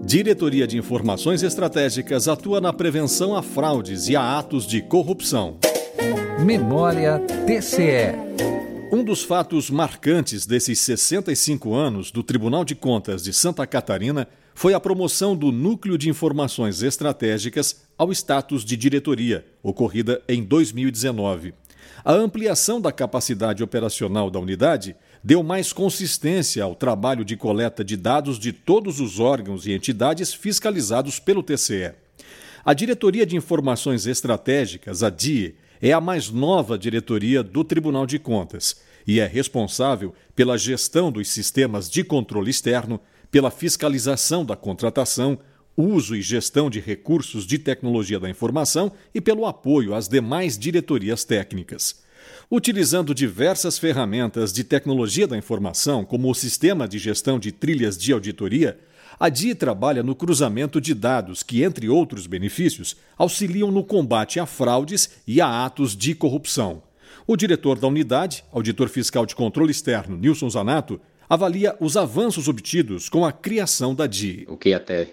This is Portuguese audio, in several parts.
Diretoria de Informações Estratégicas atua na prevenção a fraudes e a atos de corrupção. Memória TCE. Um dos fatos marcantes desses 65 anos do Tribunal de Contas de Santa Catarina foi a promoção do Núcleo de Informações Estratégicas ao status de diretoria, ocorrida em 2019. A ampliação da capacidade operacional da unidade deu mais consistência ao trabalho de coleta de dados de todos os órgãos e entidades fiscalizados pelo TCE. A Diretoria de Informações Estratégicas, a DIE, é a mais nova diretoria do Tribunal de Contas e é responsável pela gestão dos sistemas de controle externo, pela fiscalização da contratação, uso e gestão de recursos de tecnologia da informação e pelo apoio às demais diretorias técnicas. Utilizando diversas ferramentas de tecnologia da informação, como o Sistema de Gestão de Trilhas de Auditoria, a DIE trabalha no cruzamento de dados que, entre outros benefícios, auxiliam no combate a fraudes e a atos de corrupção. O diretor da unidade, auditor fiscal de controle externo, Nilson Zanato, avalia os avanços obtidos com a criação da DIE. O que até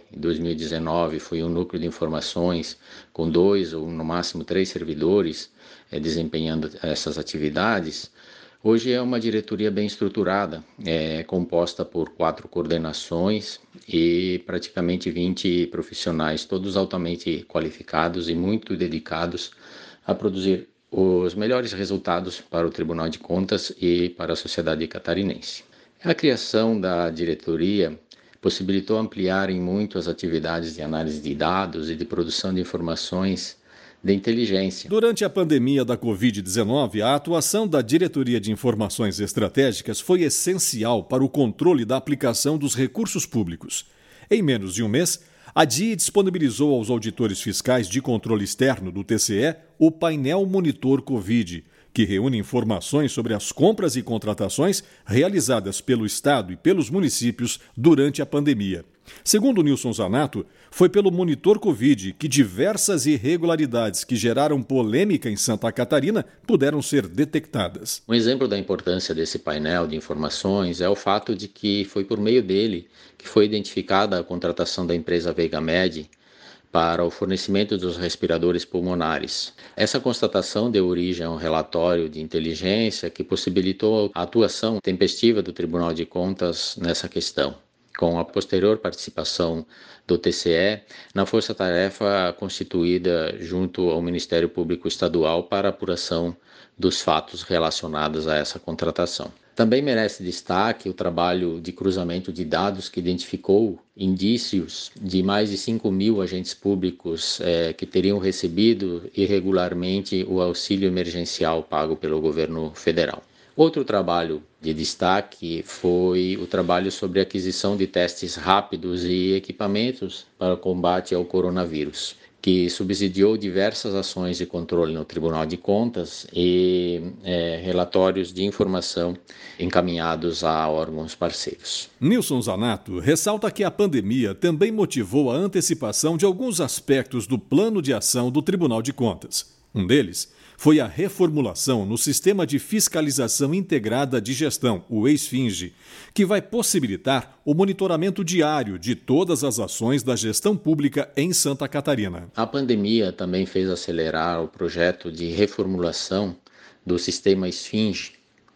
2019 foi um núcleo de informações com 2 ou no máximo 3 servidores desempenhando essas atividades, hoje é uma diretoria bem estruturada, composta por 4 coordenações e praticamente 20 profissionais, todos altamente qualificados e muito dedicados a produzir os melhores resultados para o Tribunal de Contas e para a sociedade catarinense. A criação da diretoria possibilitou ampliar em muito as atividades de análise de dados e de produção de informações de inteligência. Durante a pandemia da Covid-19, a atuação da Diretoria de Informações Estratégicas foi essencial para o controle da aplicação dos recursos públicos. Em menos de um mês, a DIE disponibilizou aos auditores fiscais de controle externo do TCE o painel Monitor Covid, que reúne informações sobre as compras e contratações realizadas pelo Estado e pelos municípios durante a pandemia. Segundo Nilson Zanato, foi pelo Monitor Covid que diversas irregularidades que geraram polêmica em Santa Catarina puderam ser detectadas. Um exemplo da importância desse painel de informações é o fato de que foi por meio dele que foi identificada a contratação da empresa VegaMed para o fornecimento dos respiradores pulmonares. Essa constatação deu origem a um relatório de inteligência que possibilitou a atuação tempestiva do Tribunal de Contas nessa questão, com a posterior participação do TCE na força-tarefa constituída junto ao Ministério Público Estadual para a apuração dos fatos relacionados a essa contratação. Também merece destaque o trabalho de cruzamento de dados que identificou indícios de mais de 5.000 agentes públicos que teriam recebido irregularmente o auxílio emergencial pago pelo governo federal. Outro trabalho de destaque foi o trabalho sobre a aquisição de testes rápidos e equipamentos para o combate ao coronavírus, que subsidiou diversas ações de controle no Tribunal de Contas e relatórios de informação encaminhados a órgãos parceiros. Nilson Zanato ressalta que a pandemia também motivou a antecipação de alguns aspectos do plano de ação do Tribunal de Contas. Um deles foi a reformulação no Sistema de Fiscalização Integrada de Gestão, o ESFINGE, que vai possibilitar o monitoramento diário de todas as ações da gestão pública em Santa Catarina. A pandemia também fez acelerar o projeto de reformulação do Sistema ESFINGE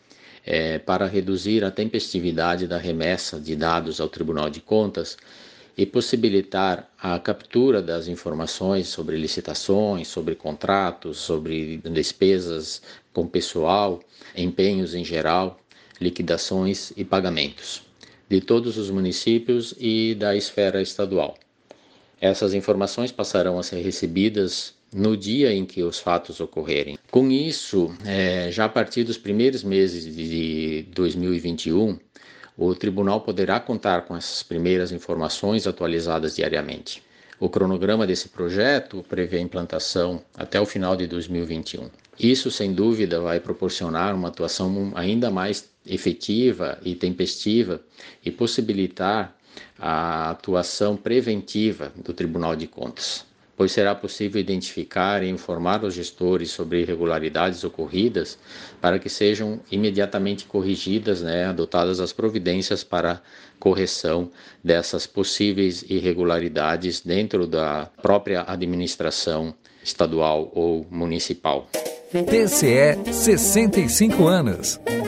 para reduzir a tempestividade da remessa de dados ao Tribunal de Contas e possibilitar a captura das informações sobre licitações, sobre contratos, sobre despesas com pessoal, empenhos em geral, liquidações e pagamentos de todos os municípios e da esfera estadual. Essas informações passarão a ser recebidas no dia em que os fatos ocorrerem. Com isso, já a partir dos primeiros meses de 2021, o tribunal poderá contar com essas primeiras informações atualizadas diariamente. O cronograma desse projeto prevê a implantação até o final de 2021. Isso, sem dúvida, vai proporcionar uma atuação ainda mais efetiva e tempestiva e possibilitar a atuação preventiva do Tribunal de Contas. pois será possível identificar e informar os gestores sobre irregularidades ocorridas para que sejam imediatamente corrigidas, adotadas as providências para correção dessas possíveis irregularidades dentro da própria administração estadual ou municipal. TCE 65 anos.